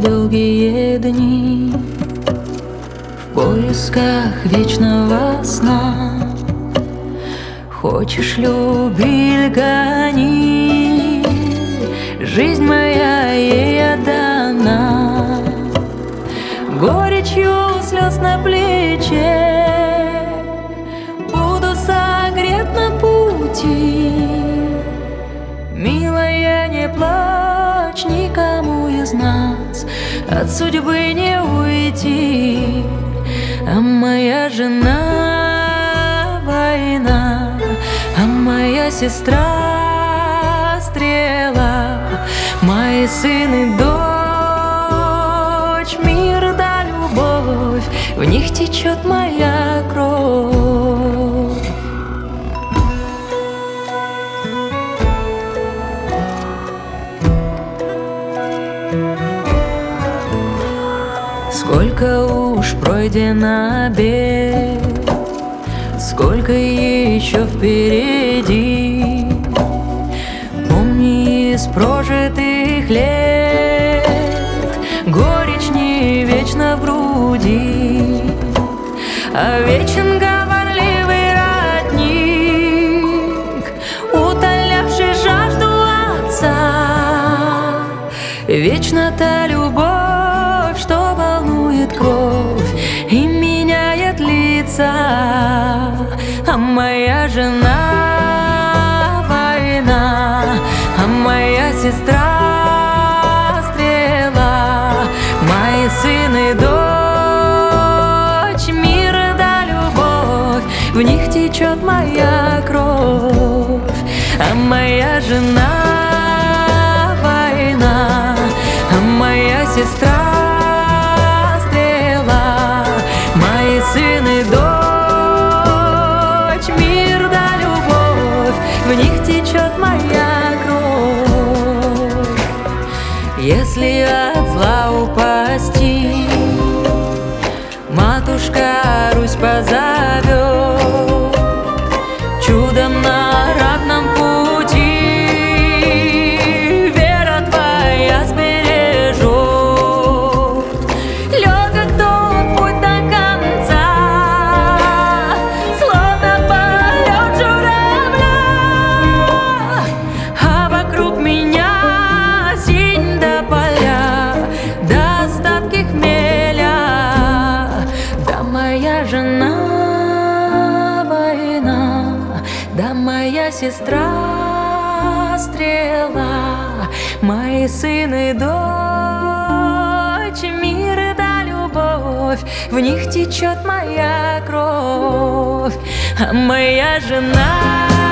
долгие дни в поисках вечного сна. Хочешь, люби, гони, жизнь моя ей отдана. Горечью слез на плече буду согрет на пути. Милая, не плачь, никому из нас от судьбы не уйти. А моя жена — война, а моя сестра — стрела, мои сын и дочь, мир да любовь, в них течет моя кровь. Сколько уж пройдено бед, сколько еще впереди. Помни из прожитых лет, горечь не вечно в груди, а вечен говорливый родник, утолявший жажду отца. Вечна та любовь, что волнует кровь и меняет лица. А моя жена — война, а моя сестра — стрела, мои сын и дочь, мир да любовь, в них течет моя кровь. А моя жена — война, а моя сестра — стрела, мои сын и дочь, мир да любовь, в них течет моя кровь. Если от зла упасти, матушка Русь позовет, чудом на ратном пути вера твоя сбережет. Легок тот путь до конца, словно полет журавля, а вокруг меня синь до поля, до остатки хмеля. Да моя жена — война, да моя сестра — стрела, мои сын и дочь, мир да любовь, в них течет моя кровь. А моя жена